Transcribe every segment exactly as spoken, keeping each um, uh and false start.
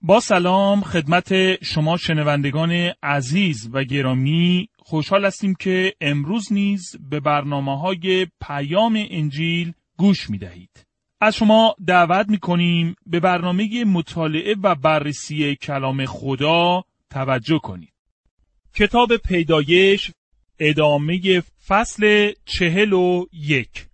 با سلام خدمت شما شنوندگان عزیز و گرامی، خوشحال هستیم که امروز نیز به برنامه‌های پیام انجیل گوش می‌دهید. از شما دعوت می‌کنیم به برنامه مطالعه و بررسی کلام خدا توجه کنید. کتاب پیدایش، ادامه فصل چهل و یک.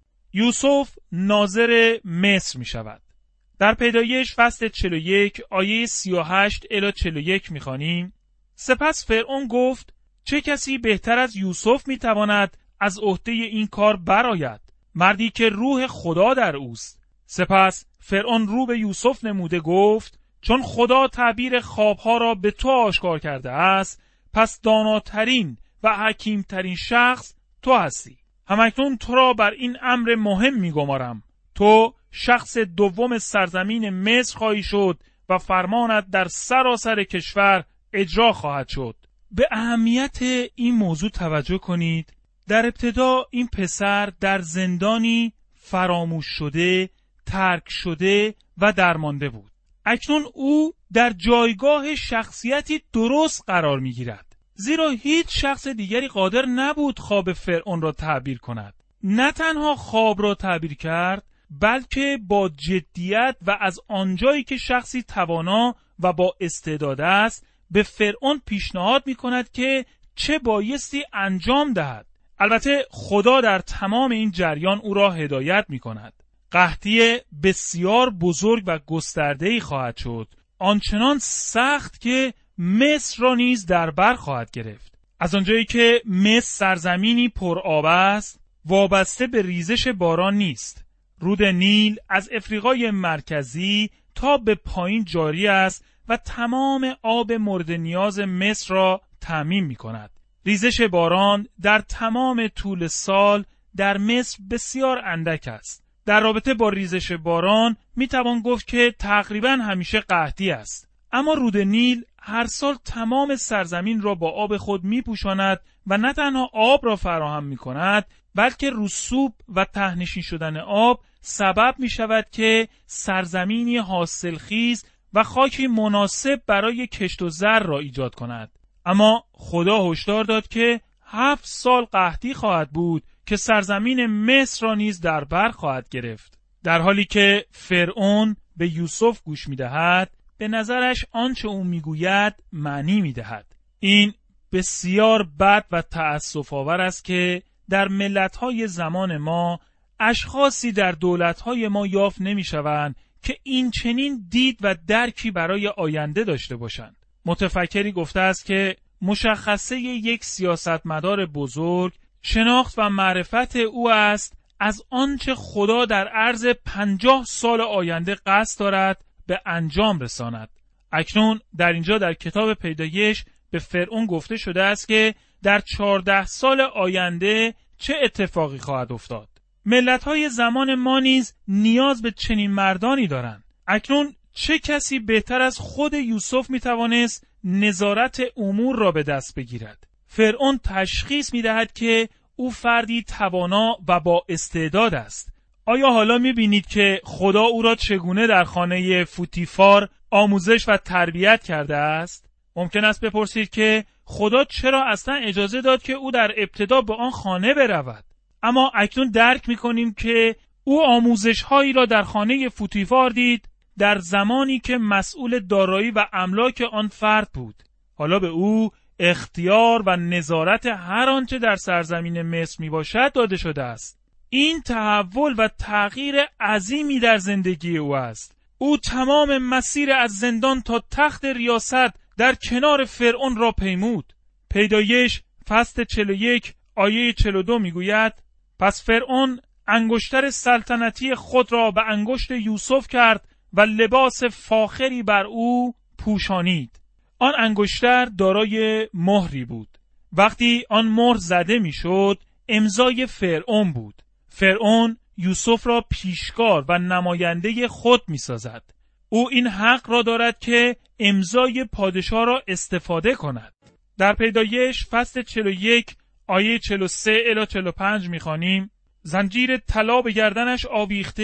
یوسف ناظر مصر می‌شود. در پیدایش فصل چهل و یک آیه سی و هشت الی چهل و یک می‌خوانیم: سپس فرعون گفت چه کسی بهتر از یوسف می‌تواند از عهده این کار برآید، مردی که روح خدا در اوست. سپس فرعون رو به یوسف نموده گفت چون خدا تعبیر خوابها را به تو آشکار کرده است، پس داناترین و حکیمترین شخص تو هستی. همکنون تو را بر این امر مهم می‌گمارم، تو شخص دوم سرزمین مصر خواهی شد و فرمانت در سراسر کشور اجرا خواهد شد. به اهمیت این موضوع توجه کنید. در ابتدا این پسر در زندانی فراموش شده، ترک شده و درمانده بود. اکنون او در جایگاه شخصیتی درست قرار می گیرد. زیرا هیچ شخص دیگری قادر نبود خواب فرعون را تعبیر کند. نه تنها خواب را تعبیر کرد، بلکه با جدیت و از آنجایی که شخصی توانا و با استعداد است، به فرعون پیشنهاد می کند که چه بایستی انجام دهد. البته خدا در تمام این جریان او را هدایت می کند. قحطی بسیار بزرگ و گسترده‌ای خواهد شد، آنچنان سخت که مصر را نیز در بر خواهد گرفت. از آنجایی که مصر سرزمینی پر آب است، وابسته به ریزش باران نیست. رود نیل از افریقای مرکزی تا به پایین جاری است و تمام آب مورد نیاز مصر را تامین می کند. ریزش باران در تمام طول سال در مصر بسیار اندک است. در رابطه با ریزش باران می توان گفت که تقریبا همیشه قحطی است. اما رود نیل هر سال تمام سرزمین را با آب خود می پوشاند و نه تنها آب را فراهم می کند، بلکه رسوب و ته‌نشین شدن آب سبب می شود که سرزمینی حاصلخیز و خاکی مناسب برای کشت و زر را ایجاد کند. اما خدا هشدار داد که هفت سال قحطی خواهد بود که سرزمین مصر را نیز در بر خواهد گرفت. در حالی که فرعون به یوسف گوش می دهد، به نظرش آنچه او می گوید معنی می دهد. این بسیار بد و تأسف آور است که در ملت‌های زمان ما اشخاصی در دولت‌های ما یافت نمی‌شوند که این چنین دید و درکی برای آینده داشته باشند. متفکری گفته است که مشخصه یک سیاستمدار بزرگ شناخت و معرفت او است از آنچه خدا در عرض پنجاه سال آینده قصد دارد به انجام رساند. اکنون در اینجا در کتاب پیدایش به فرعون گفته شده است که در چهارده سال آینده چه اتفاقی خواهد افتاد. ملت‌های زمان ما نیز نیاز به چنین مردانی دارند. اکنون چه کسی بهتر از خود یوسف میتوانست نظارت امور را به دست بگیرد؟ فرعون تشخیص میدهد که او فردی توانا و با استعداد است. آیا حالا میبینید که خدا او را چگونه در خانه فوتیفار آموزش و تربیت کرده است؟ ممکن است بپرسید که خدا چرا اصلا اجازه داد که او در ابتدا به آن خانه برود؟ اما اکنون درک می‌کنیم که او آموزش‌هایی را در خانه فوتیفار دید در زمانی که مسئول دارایی و املاک آن فرد بود. حالا به او اختیار و نظارت هر آنچه در سرزمین مصر میباشد داده شده است. این تحول و تغییر عظیمی در زندگی او است. او تمام مسیر از زندان تا تخت ریاست در کنار فرعون را پیمود. پیدایش فصل چهل و یک آیه چهل و دو میگوید پس فرعون انگشتر سلطنتی خود را به انگشت یوسف کرد و لباس فاخری بر او پوشانید. آن انگشتر دارای مهری بود. وقتی آن مهر زده میشد امضای فرعون بود. فرعون یوسف را پیشکار و نماینده خود میسازد. او این حق را دارد که امضای پادشاه را استفاده کند. در پیدایش فصل چهل و یک آیه چهل و سه الی چهل و پنج میخوانیم زنجیر طلا به گردنش آویخته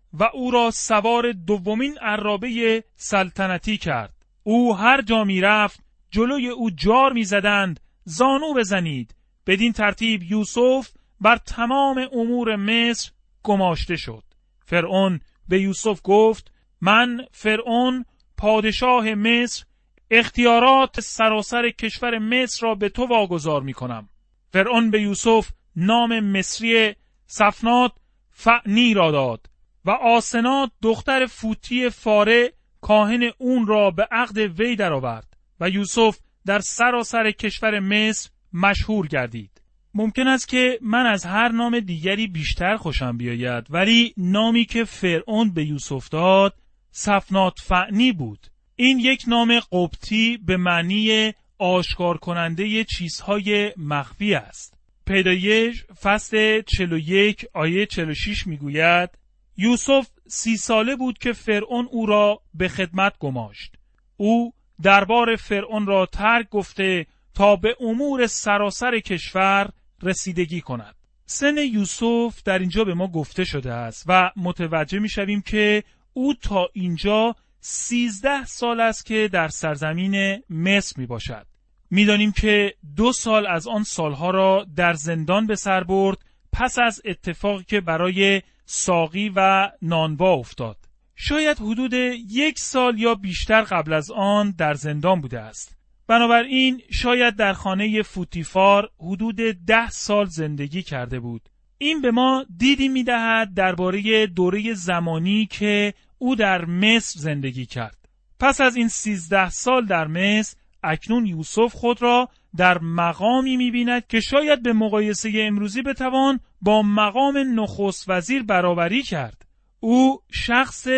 و او را سوار دومین عرابه سلطنتی کرد. او هر جا می رفت جلوی او جار می زدند زانو بزنید. بدین ترتیب یوسف بر تمام امور مصر گماشته شد. فرعون به یوسف گفت من فرعون پادشاه مصر اختیارات سراسر کشور مصر را به تو واگذار می کنم. فرعون به یوسف نام مصری صفنات فعنی را داد و آسنات دختر فوتی فاره کاهن اون را به عقد وی درآورد و یوسف در سراسر کشور مصر مشهور گردید. ممکن است که من از هر نام دیگری بیشتر خوشم بیاید، ولی نامی که فرعون به یوسف داد صفنات فعنی بود. این یک نام قبطی به معنی آشکار کننده چیزهای مخفی است. پیدایش فصل چهل و یک آیه چهل و شش میگوید یوسف سی ساله بود که فرعون او را به خدمت گماشت. او دربار فرعون را ترک گفته تا به امور سراسر کشور رسیدگی کند. سن یوسف در اینجا به ما گفته شده است و متوجه می شویم که او تا اینجا سیزده سال است که در سرزمین مصر می باشد. می دانیم که دو سال از آن سالها را در زندان به سر برد پس از اتفاقی که برای ساقی و نانوا افتاد. شاید حدود یک سال یا بیشتر قبل از آن در زندان بوده است. بنابراین شاید در خانه فوتیفار حدود ده سال زندگی کرده بود. این به ما دیدی می دهد درباره دوره زمانی که او در مصر زندگی کرد. پس از این سیزده سال در مصر اکنون یوسف خود را در مقامی می بیند که شاید به مقایسه امروزی بتوان با مقام نخست وزیر برابری کرد. او شخص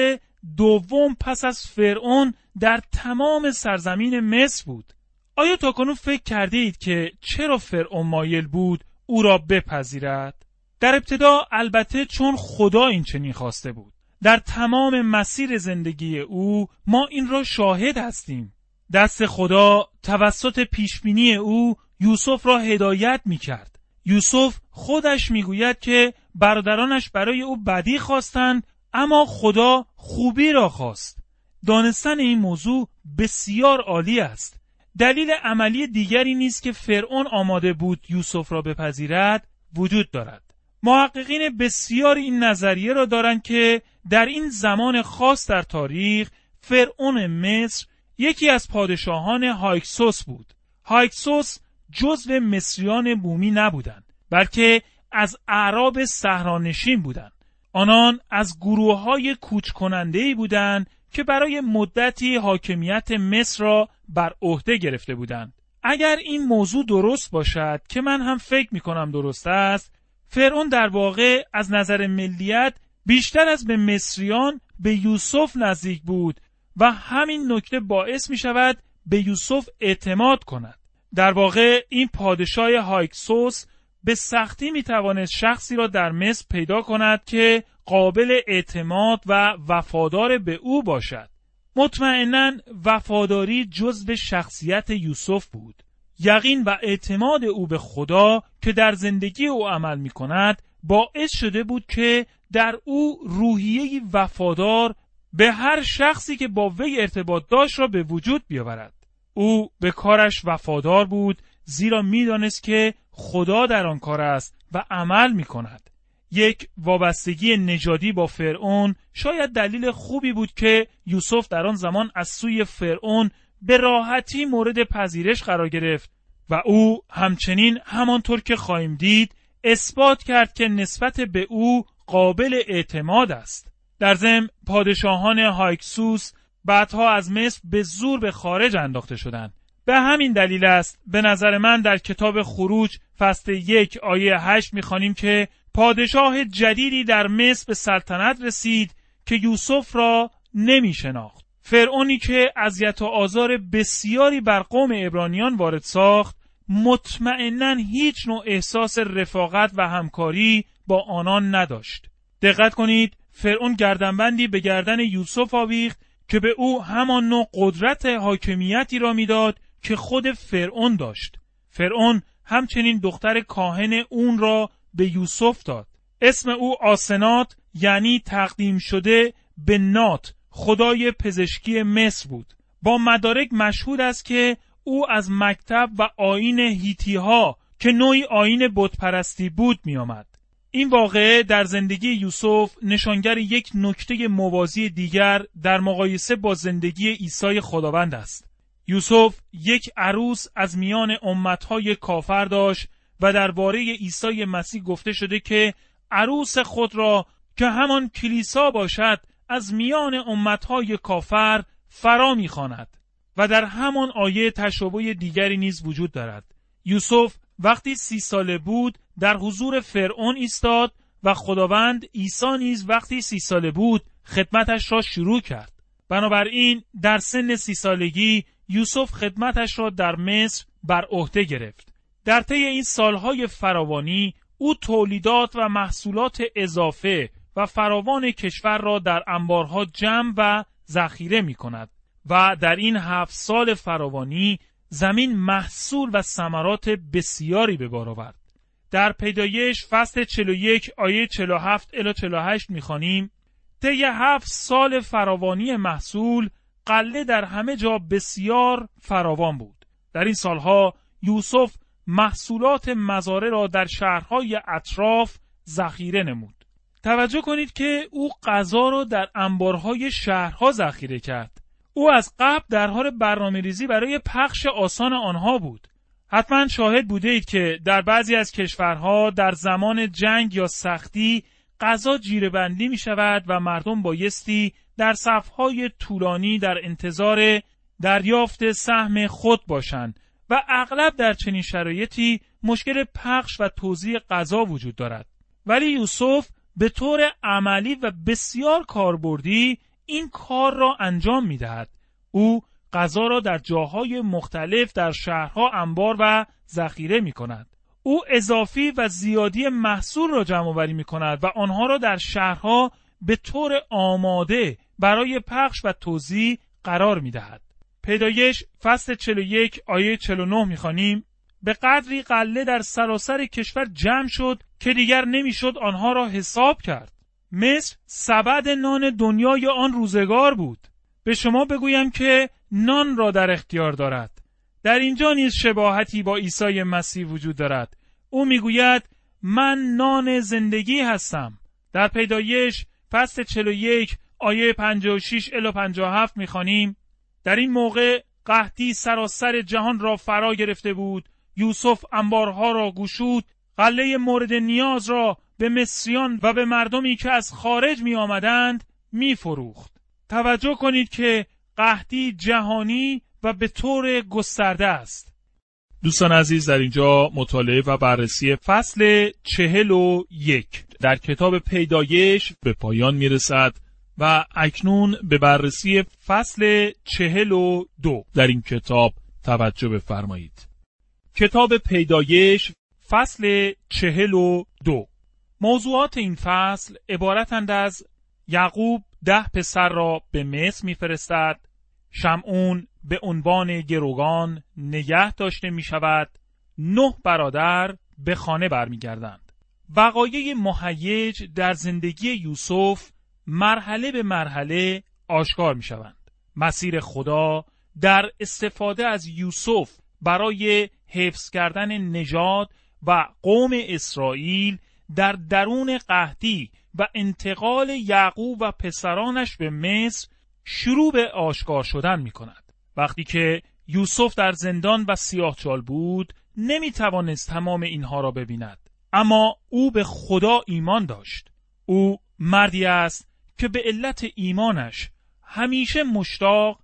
دوم پس از فرعون در تمام سرزمین مصر بود. آیا تاکنون فکر کردید که چرا فرعون مایل بود او را بپذیرد؟ در ابتدا البته چون خدا این چنین خواسته بود. در تمام مسیر زندگی او ما این را شاهد هستیم. دست خدا توسط پیشبینی او یوسف را هدایت می کرد. یوسف خودش می گوید که برادرانش برای او بدی خواستند اما خدا خوبی را خواست. دانستن این موضوع بسیار عالی است. دلیل عملی دیگری نیست که فرعون آماده بود یوسف را بپذیرد وجود دارد. محققین بسیاری این نظریه را دارند که در این زمان خاص در تاریخ فرعون مصر یکی از پادشاهان هایکسوس بود. هایکسوس جزو مصریان بومی نبودند، بلکه از اعراب صحرانشین بودند. آنان از گروه‌های کوچ کننده‌ای بودند که برای مدتی حاکمیت مصر را بر عهده گرفته بودند. اگر این موضوع درست باشد که من هم فکر می‌کنم درست است، فرعون در واقع از نظر ملیت بیشتر از به مصریان به یوسف نزدیک بود و همین نکته باعث می شود به یوسف اعتماد کند. در واقع این پادشاه هایکسوس به سختی می توانست شخصی را در مصر پیدا کند که قابل اعتماد و وفادار به او باشد. مطمئناً وفاداری جزو شخصیت یوسف بود. یقین و اعتماد او به خدا که در زندگی او عمل می کند باعث شده بود که در او روحیه وفادار به هر شخصی که با وی ارتباط داشت را به وجود بیاورد. او به کارش وفادار بود زیرا می دانست که خدا در آن کار است و عمل می کند. یک وابستگی نژادی با فرعون شاید دلیل خوبی بود که یوسف در آن زمان از سوی فرعون به راحتی مورد پذیرش قرار گرفت و او همچنین همانطور که خواهیم دید اثبات کرد که نسبت به او قابل اعتماد است. در ضمن پادشاهان هایکسوس بعدها از مصر به زور به خارج انداخته شدند. به همین دلیل است به نظر من در کتاب خروج فصل یک آیه هشت می‌خوانیم که پادشاه جدیدی در مصر به سلطنت رسید که یوسف را نمی‌شناخت. فرعونی که اذیت و آزار بسیاری بر قوم عبرانیان وارد ساخت، مطمئناً هیچ نوع احساس رفاقت و همکاری با آنان نداشت. دقت کنید، فرعون گردنبندی به گردن یوسف آویخت که به او همان نوع قدرت حاکمیتی را میداد که خود فرعون داشت. فرعون همچنین دختر کاهن اون را به یوسف داد. اسم او آسنات یعنی تقدیم شده به نات، خدای پزشکی مصر بود. با مدارک مشهود است که او از مکتب و آیین هیتی‌ها که نوعی آیین بتپرستی بود می آمد. این واقعه در زندگی یوسف نشانگر یک نکته موازی دیگر در مقایسه با زندگی عیسی خداوند است. یوسف یک عروس از میان امتهای کافر داشت و درباره عیسی مسیح گفته شده که عروس خود را که همان کلیسا باشد از میان امتهای کافر فرا می‌خواند. و در همان آیه تشابه دیگری نیز وجود دارد. یوسف وقتی سی ساله بود در حضور فرعون ایستاد و خداوند عیسی نیز وقتی سی ساله بود خدمتش را شروع کرد. بنابراین در سن سی سالگی یوسف خدمتش را در مصر بر عهده گرفت. در طی این سالهای فراوانی او تولیدات و محصولات اضافه و فراوان کشور را در انبارها جمع و ذخیره می کند و در این هفت سال فراوانی زمین محصول و ثمرات بسیاری به بار آورد. در پیدایش فصل چهل و یک آیه چهل و هفت الی چهل و هشت می‌خوانیم: طی هفت سال فراوانی محصول غله در همه جا بسیار فراوان بود. در این سالها یوسف محصولات مزارع را در شهرهای اطراف ذخیره نمود. توجه کنید که او غذا را در انبارهای شهرها ذخیره کرد. او از قبل در حال برنامه‌ریزی برای پخش آسان آنها بود. حتما شاهد بوده اید که در بعضی از کشورها در زمان جنگ یا سختی غذا جیره‌بندی می شود و مردم بایستی در صف‌های طولانی در انتظار دریافت سهم خود باشند و اغلب در چنین شرایطی مشکل پخش و توزیع غذا وجود دارد. ولی یوسف به طور عملی و بسیار کاربردی این کار را انجام می دهد. او غذا را در جاهای مختلف در شهرها انبار و ذخیره می کند. او اضافی و زیادی محصول را جمع آوری می کند و آنها را در شهرها به طور آماده برای پخش و توزیع قرار می دهد. پیدایش فصل چهل و یک آیه چهل و نه می خوانیم: به قدری غله در سراسر کشور جمع شد که دیگر نمی شد آنها را حساب کرد. مصر سبد نان دنیای آن روزگار بود. به شما بگویم که نان را در اختیار دارد. در اینجا نیز شباهتی با عیسی مسیح وجود دارد. او میگوید من نان زندگی هستم. در پیدایش فصل چهل و یک آیه پنجاه و شش الی پنجاه و هفت میخوانیم: در این موقع قحطی سراسر جهان را فرا گرفته بود. یوسف انبارها را گشود، غله مورد نیاز را به مصریان و به مردمی که از خارج می آمدند می فروخت. توجه کنید که قحطی جهانی و به طور گسترده است. دوستان عزیز، در اینجا مطالعه و بررسی فصل چهل و یک در کتاب پیدایش به پایان می رسد و اکنون به بررسی فصل چهل و دو در این کتاب توجه بفرمایید. کتاب پیدایش فصل چهل و دو. موضوعات این فصل عبارتند از یعقوب ده پسر را به مصر می‌فرستد، شمعون به عنوان گروگان نگه داشته می شود، نه برادر به خانه برمیگردند. وقایع مهیج در زندگی یوسف مرحله به مرحله آشکار می شوند. مسیر خدا در استفاده از یوسف برای حفظ کردن نژاد و قوم اسرائیل در درون قحطی و انتقال یعقوب و پسرانش به مصر شروع به آشکار شدن می کند. وقتی که یوسف در زندان و سیاهچال بود نمی توانست تمام اینها را ببیند، اما او به خدا ایمان داشت. او مردی است که به علت ایمانش همیشه مشتاق،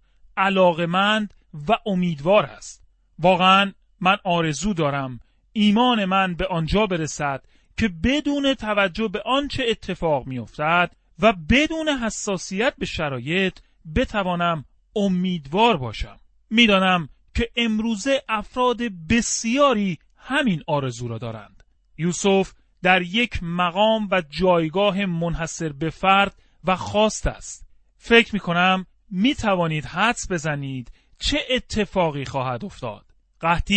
علاقمند و امیدوار است. واقعا من آرزو دارم ایمان من به آنجا برسد که بدون توجه به آنچه اتفاق می افتد و بدون حساسیت به شرایط بتوانم امیدوار باشم. میدانم که امروزه افراد بسیاری همین آرزو را دارند. یوسف در یک مقام و جایگاه منحصر به فرد و خاص است. فکر می کنم می توانید حدس بزنید چه اتفاقی خواهد افتاد. قحطی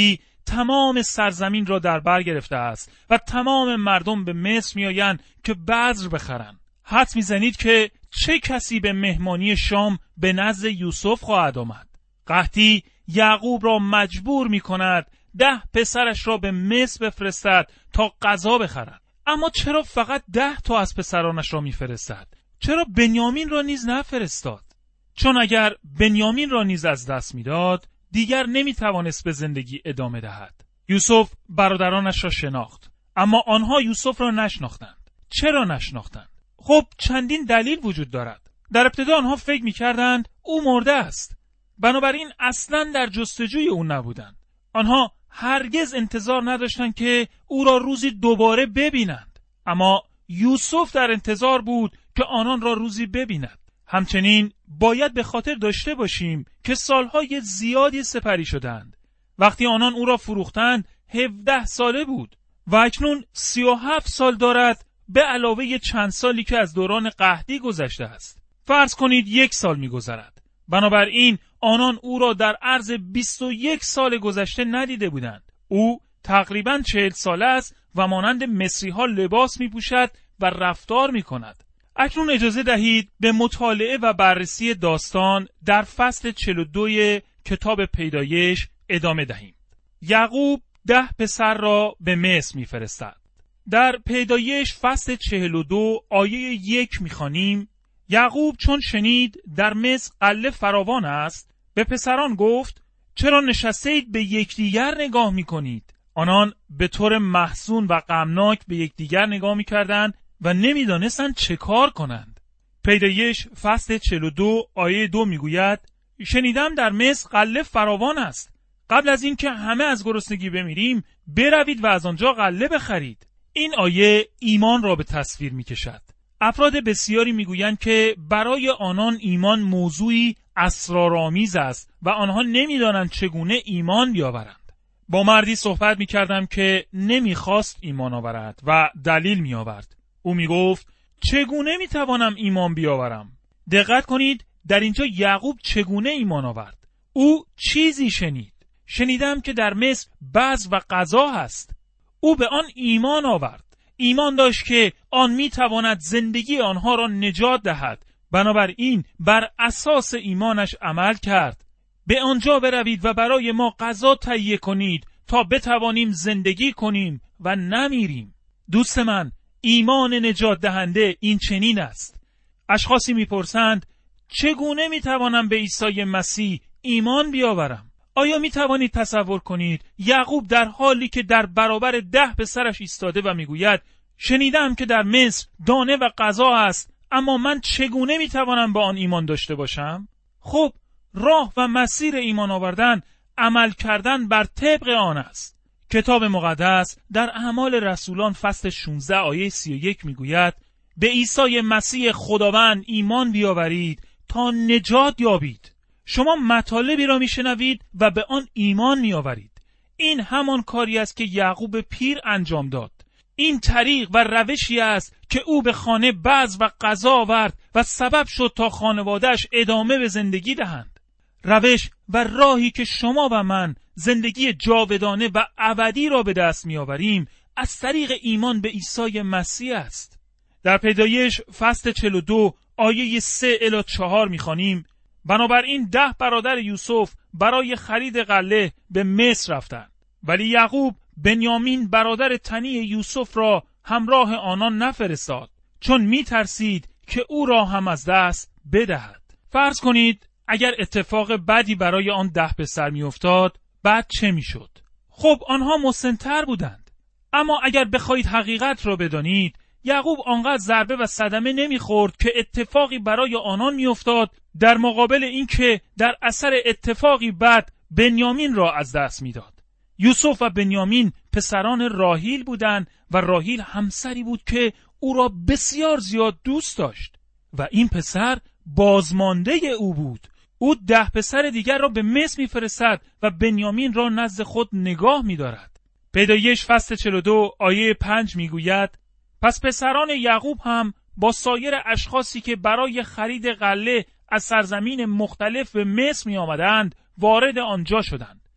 تمام سرزمین را در بر گرفته است و تمام مردم به مصر میآیند که بذر بخرند. حدس میزنید که چه کسی به مهمانی شام به نزد یوسف خواهد آمد؟ قحطی یعقوب را مجبور می کند ده پسرش را به مصر بفرستد تا غذا بخرند. اما چرا فقط ده تا از پسرانش را می فرستد؟ چرا بنیامین را نیز نفرستاد؟ چون اگر بنیامین را نیز از دست می داد، دیگر نمی توانست به زندگی ادامه دهد. یوسف برادرانش را شناخت، اما آنها یوسف را نشناختند. چرا نشناختند؟ خب چندین دلیل وجود دارد. در ابتدا آنها فکر می کردند او مرده است، بنابراین اصلاً در جستجوی او نبودند. آنها هرگز انتظار نداشتند که او را روزی دوباره ببینند، اما یوسف در انتظار بود که آنان را روزی ببیند. همچنین باید به خاطر داشته باشیم که سالهای زیادی سپری شدند. وقتی آنان او را فروختند هفده ساله بود و اکنون سی و هفت سال دارد، به علاوه چند سالی که از دوران قحطی گذشته است. فرض کنید یک سال می گذرد. بنابراین آنان او را در عرض بیست و یک سال گذشته ندیده بودند. او تقریباً چهل ساله است و مانند مصری ها لباس می پوشد و رفتار می کند. اکنون اجازه دهید به مطالعه و بررسی داستان در فصل چهل و دو کتاب پیدایش ادامه دهیم. یعقوب ده پسر را به مصر می فرستد. در پیدایش فصل چهل و دو آیه یک می خوانیم: یعقوب چون شنید در مصر غله فراوان است، به پسران گفت چرا نشستید به یکدیگر نگاه می کنید؟ آنان به طور محزون و غمناک به یکدیگر نگاه می کردند و نمی دانستند چه کار کنند. پیدایش فصل چهل و دو آیه دو می گوید شنیدم در مصر غله فراوان است. قبل از این که همه از گرسنگی بمیریم بروید و از آنجا غله بخرید. این آیه ایمان را به تصویر می کشد. افراد بسیاری می گویند که برای آنان ایمان موضوعی اسرارآمیز است و آنها نمی دانند چگونه ایمان بیاورند. با مردی صحبت می کردم که نمی خواست ایمان آورد و دلیل می آورد. او می گفت چگونه می توانم ایمان بیاورم؟ دقت کنید در اینجا یعقوب چگونه ایمان آورد؟ او چیزی شنید. شنیدم که در مصر بذر و غذا هست. او به آن ایمان آورد. ایمان داشت که آن می تواند زندگی آنها را نجات دهد. بنابراین بر اساس ایمانش عمل کرد. به آنجا بروید و برای ما غذا تهیه کنید تا بتوانیم زندگی کنیم و نمیریم. دوست من، ایمان نجات دهنده این چنین است. اشخاصی میپرسند چگونه میتوانم به عیسی مسیح ایمان بیاورم؟ آیا میتوانید تصور کنید یعقوب در حالی که در برابر ده پسرش ایستاده و میگوید شنیدم که در مصر دانه و غذا است، اما من چگونه میتوانم با آن ایمان داشته باشم؟ خب راه و مسیر ایمان آوردن عمل کردن بر طبق آن است. کتاب مقدس در اعمال رسولان فصل شانزده آیه سی و یک میگوید به عیسی مسیح خداوند ایمان بیاورید تا نجات یابید. شما مطالبی را میشنوید و به آن ایمان میآورید. این همان کاری است که یعقوب پیر انجام داد. این طریق و روشی است که او به خانه بذر و غذا آورد و سبب شد تا خانواده‌اش ادامه به زندگی دهند. روش و راهی که شما و من زندگی جاودانه و ابدی را به دست میآوریم از طریق ایمان به عیسی مسیح است. در پیدایش فصل چهل و دو آیه سه الی چهار میخوانیم بنابراین ده برادر یوسف برای خرید غله به مصر رفتند، ولی یعقوب بنیامین برادر تنی یوسف را همراه آنان نفرستاد، چون میترسید که او را هم از دست بدهد. فرض کنید اگر اتفاق بدی برای آن ده پسر میافتاد، بعد چه میشد؟ خب آنها مسن‌تر بودند. اما اگر بخواهید حقیقت را بدانید، یعقوب آنقدر ضربه و صدمه نمیخورد که اتفاقی برای آنان میافتاد در مقابل اینکه در اثر اتفاقی بد بنیامین را از دست میداد. یوسف و بنیامین پسران راحیل بودند و راحیل همسری بود که او را بسیار زیاد دوست داشت و این پسر بازمانده او بود. او ده پسر دیگر را به مصر میفرستد و بنیامین را نزد خود نگاه می‌دارد. پیدایش فصل چهل و دو آیه پنج میگوید پس پسران یعقوب هم با سایر اشخاصی که برای خرید غله از سرزمین مختلف به مصر می آمدند وارد آنجا شدند.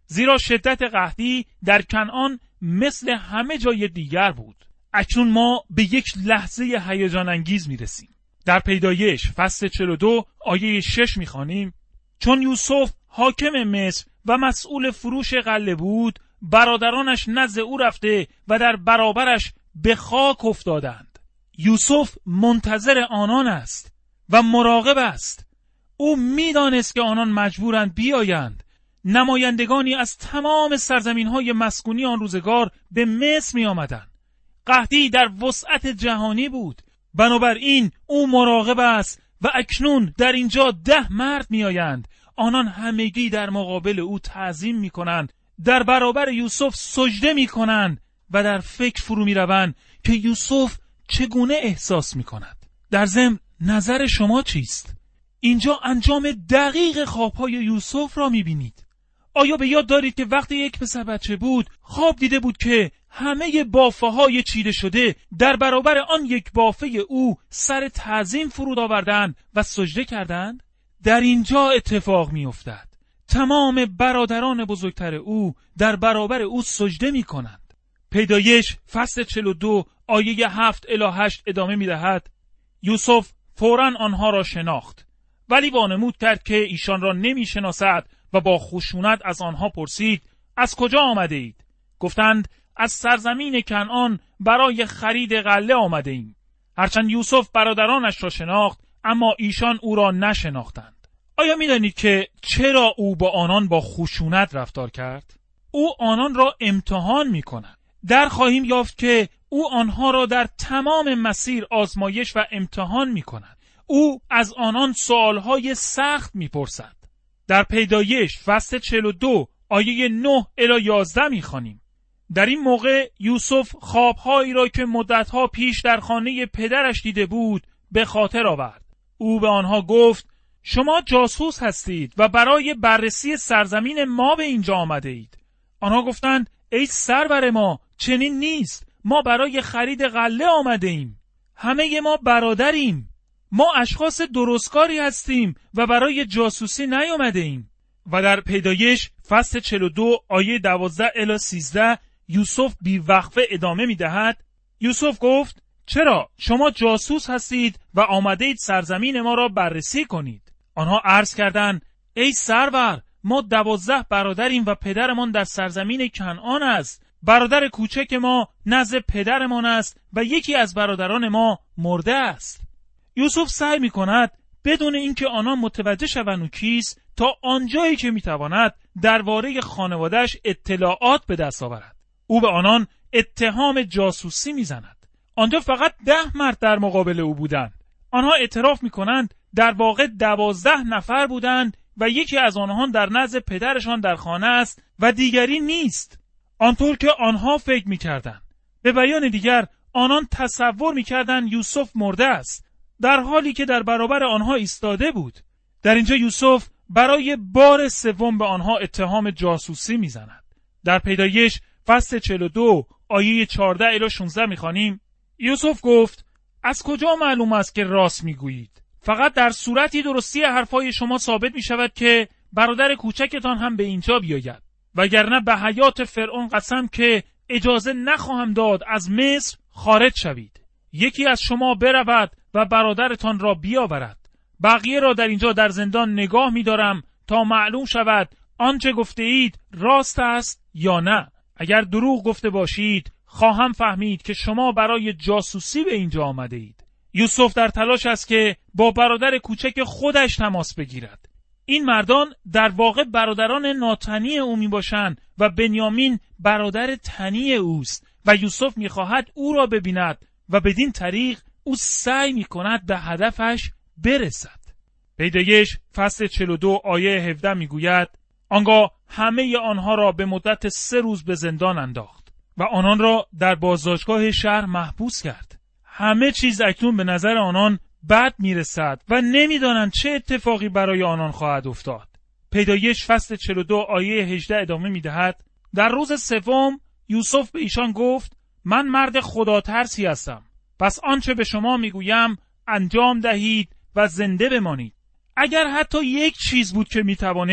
زیرا شدت قحطی در کنعان مثل همه جای دیگر بود. اکنون ما به یک لحظه هیجان انگیز میرسیم. در پیدایش فصل چهل و دو آیه شش میخوانیم: چون یوسف حاکم مصر و مسئول فروش غله بود، برادرانش نزد او رفته و در برابرش به خاک افتادند. یوسف منتظر آنان است و مراقب است. او میدانست که آنان مجبورند بیایند. نمایندگانی از تمام سرزمین‌های مسکونی آن روزگار به مصر می آمدند. قحطی در وسعت جهانی بود. بنابراین او مراقب است و اکنون در اینجا ده مرد می آیند. آنان همگی در مقابل او تعظیم می کنند، در برابر یوسف سجده می کنند و در فکر فرو می روند که یوسف چگونه احساس می کند. در ضمن نظر شما چیست؟ اینجا انجام دقیق خوابهای یوسف را می بینید. آیا به یاد دارید که وقتی یک پسر بچه بود خواب دیده بود که همه بافه های چیده شده در برابر آن یک بافه او سر تعظیم فرود آوردند و سجده کردند؟ در اینجا اتفاق می افتد. تمام برادران بزرگتر او در برابر او سجده می کنند. پیدایش فصل چهل و دو آیه هفت الی هشت ادامه می دهد: یوسف فوراً آنها را شناخت، ولی وانمود کرد که ایشان را نمی شناسد و با خشونت از آنها پرسید: از کجا آمده اید؟ گفتند: از سرزمین کنعان برای خرید غله آمده ایم. هرچند یوسف برادرانش را شناخت، اما ایشان او را نشناختند. آیا می دانید که چرا او با آنان با خشونت رفتار کرد؟ او آنان را امتحان می کند. در خواهیم یافت که او آنها را در تمام مسیر آزمایش و امتحان می کند. او از آنان سوالهای سخت می پرسد. در پیدایش فصل چهل و دو آیه نه الی یازده می خوانیم: در این موقع یوسف خوابهایی را که مدتها پیش در خانه پدرش دیده بود به خاطر آورد. او به آنها گفت: شما جاسوس هستید و برای بررسی سرزمین ما به اینجا آمده اید. آنها گفتند: ای سرور ما، چنین نیست. ما برای خرید غله آمده ایم. همه ما برادریم. ما اشخاص درستکاری هستیم و برای جاسوسی نیامده ایم. و در پیدایش فصل چهل و دو آیه دوازده الی سیزده یوسف بی وقفه ادامه می دهد: یوسف گفت: چرا شما جاسوس هستید و آمده اید سرزمین ما را بررسی کنید؟ آنها عرض کردند: ای سرور، ما دوازده برادریم و پدرمان در سرزمین کنعان است. برادر کوچک ما نزد پدرمان است و یکی از برادران ما مرده است. یوسف سعی می کند بدون اینکه آنها متوجه شوند او کیست، تا آنجایی که می تواند درباره خانواده‌اش اطلاعات به دست آورد. او به آنان اتهام جاسوسی می زند. آنجا فقط ده مرد در مقابل او بودند. آنها اعتراف می کنند در واقع دوازده نفر بودند و یکی از آنها در نزد پدرشان در خانه است و دیگری نیست، آنطور که آنها فکر می کردند. به بیان دیگر، آنان تصور می کردند یوسف مرده است، در حالی که در برابر آنها ایستاده بود. در اینجا یوسف برای بار سوم به آنها اتهام جاسوسی می زند. در پیدایش فصل چهل و دو آیه چهارده الی شانزده می خوانیم: یوسف گفت: از کجا معلوم است که راست می گویید؟ فقط در صورتی درستی حرفای شما ثابت می شود که برادر کوچکتان هم به اینجا بیاید، وگرنه به حیات فرعون قسم که اجازه نخواهم داد از مصر خارج شوید. یکی از شما برود و برادرتان را بیاورد. بقیه را در اینجا در زندان نگاه می دارم تا معلوم شود آنچه گفته اید راست است یا نه. اگر دروغ گفته باشید خواهم فهمید که شما برای جاسوسی به اینجا آمده اید. یوسف در تلاش است که با برادر کوچک خودش تماس بگیرد. این مردان در واقع برادران ناتنی او می باشند و بنیامین برادر تنی اوست و یوسف می خواهد او را ببیند و بدین طریق او سعی می کند به هدفش برسد. پیدایش فصل چهل و دو آیه هفده می گوید: آنگاه همه آنها را به مدت سه روز به زندان انداخت و آنان را در بازداشتگاه شهر محبوس کرد. همه چیز اکنون به نظر آنان بد می رسد و نمی دانند چه اتفاقی برای آنان خواهد افتاد. پیدایش فصل چهل و دو آیه هجده ادامه می دهد: در روز سوم یوسف به ایشان گفت: من مرد خدا ترسی هستم. پس آنچه به شما می گویم انجام دهید و زنده بمانید. اگر حتی یک چیز بود که می توانست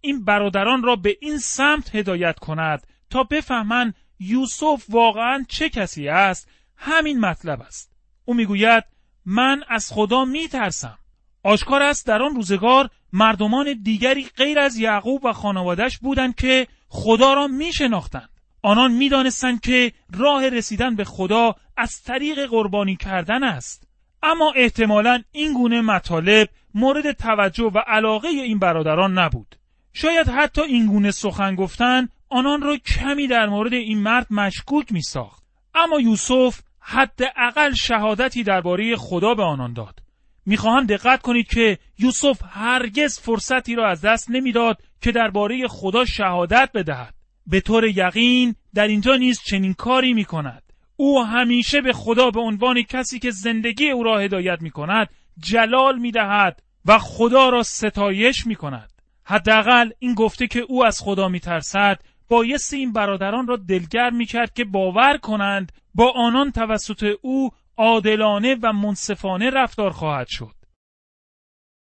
این برادران را به این سمت هدایت کند تا بفهمند یوسف واقعاً چه کسی است، همین مطلب است. او میگوید من از خدا میترسم. آشکار است در آن روزگار مردمان دیگری غیر از یعقوب و خانواده‌اش بودند که خدا را میشناختند. آنان میدانستند که راه رسیدن به خدا از طریق قربانی کردن است. اما احتمالاً این گونه مطالب مورد توجه و علاقه این برادران نبود. شاید حتی این گونه سخن گفتن آنان را کمی در مورد این مرد مشکوک می ساخت. اما یوسف حداقل شهادتی درباره خدا به آنان داد. میخواهم دقت کنید که یوسف هرگز فرصتی را از دست نمیداد که درباره خدا شهادت بدهد. به طور یقین در اینجا نیز چنین کاری میکند. او همیشه به خدا به عنوان کسی که زندگی او را هدایت میکند جلال میدهد و خدا را ستایش میکند. حداقل این گفته که او از خدا میترسد بایستی این برادران را دلگرم میکرد که باور کنند با آنان توسط او عادلانه و منصفانه رفتار خواهد شد.